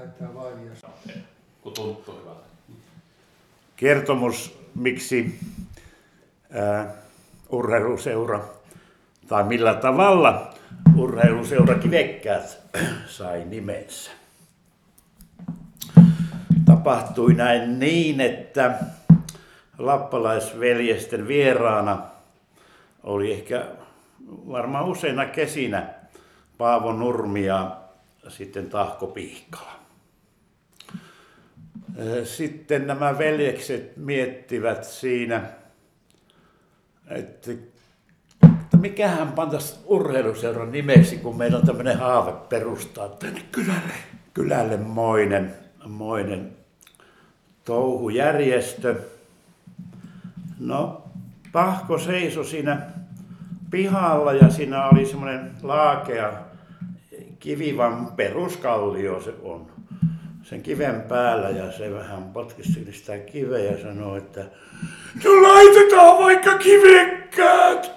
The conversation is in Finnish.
näyttää vainiassa. Kun tuntuu hyvältä. Kertomus, miksi urheiluseura tai millä tavalla urheiluseura Kivekkäät sai nimensä. Tapahtui näin niin, että lappalaisveljesten vieraana oli ehkä varmaan useina kesinä Paavo Nurmi ja sitten Tahko Pihkala. Sitten nämä veljekset miettivät siinä, että mikähän pantaisi urheiluseuran nimeksi, kun meillä on tämmöinen haave perustaa tänne kylälle moinen touhujärjestö. No, Tahko seisoi siinä pihalla ja siinä oli semmoinen laakea kivivan peruskallio se on. Sen kiven päällä ja se vähän potkiskeli sitä kiveä ja sanoi, että no laitetaan vaikka Kivekkäät.